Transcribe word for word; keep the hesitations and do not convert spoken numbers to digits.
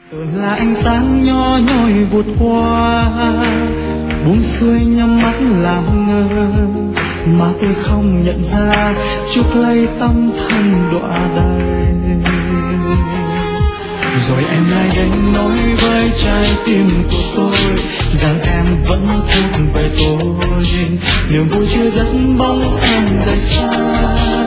tưởng là ánh sáng nhỏ nhoi vụt qua, buông xuôi nhắm mắt làm ngơ, mà tôi không nhận ra chuốc lấy tâm thân đọa đầy. Rồi em lại đến nói với trái tim của tôi rằng em vẫn thuộc về tôi, niềm vui chưa dứt bóng em rời xa.